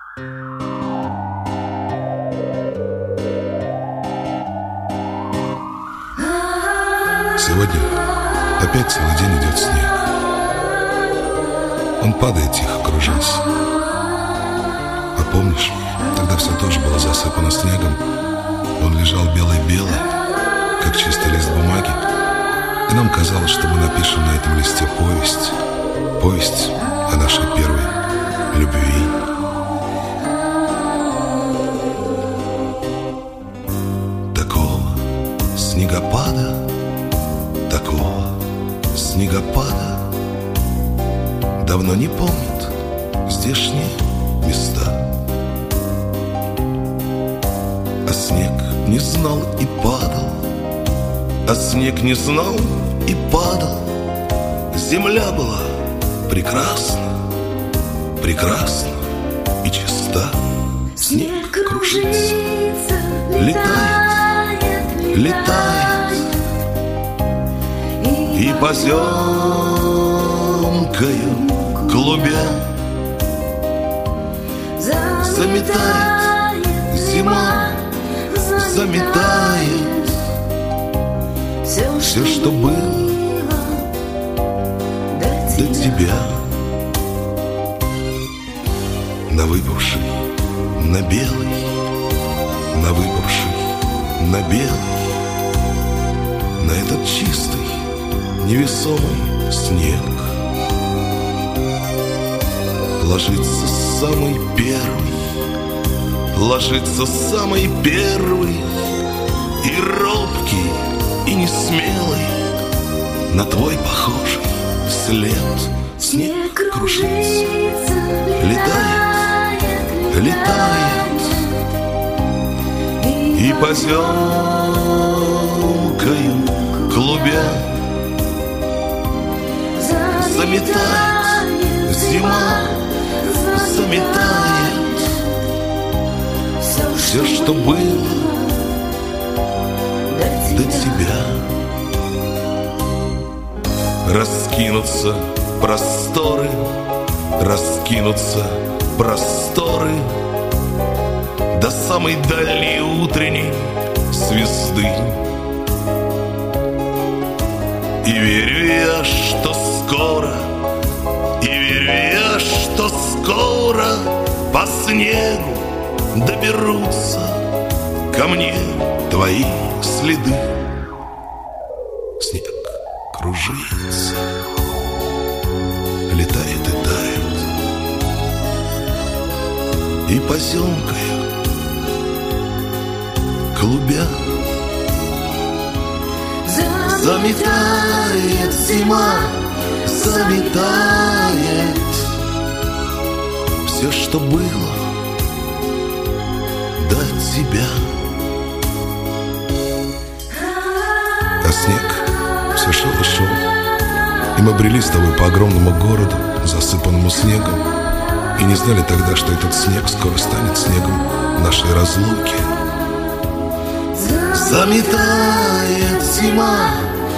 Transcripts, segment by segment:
Сегодня опять целый день идет снег. Он падает тихо, кружась. А помнишь, тогда все тоже было засыпано снегом. Он лежал белый-белый, как чистый лист бумаги. И нам казалось, что мы напишем на этом листе повесть. Повесть о нашей первой любви. Такого снегопада, такого снегопада давно не помнят здешние места. А снег не знал и падал, а снег не знал и падал. Земля была прекрасна, прекрасна и чиста. Снег кружится, летает, летает, и поземкою клубя заметает зима, заметает все, что было до тебя. На выпавший, на белый, на выпавший, на белый, на этот чистый, невесомый снег ложится самый первый, ложится самый первый, и робкий, и несмелый, на твой похожий след. Снег кружится, летает, летает, и поземкою клубя заметает зима, заметает все, что было до тебя. Раскинутся просторы, раскинутся просторы до самой дальней утренней звезды. И верю я, что скоро, и верю я, что скоро по снегу доберутся ко мне твои следы. Снег кружится, летает и тает, и поземкою клубя заметает зима, заметает все, что было до тебя. А снег все шел и шел, и мы брели с тобой по огромному городу, засыпанному снегом, и не знали тогда, что этот снег скоро станет снегом нашей разлуки. Заметает зима,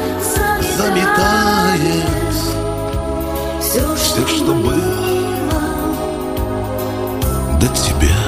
заметает все, что было до тебя.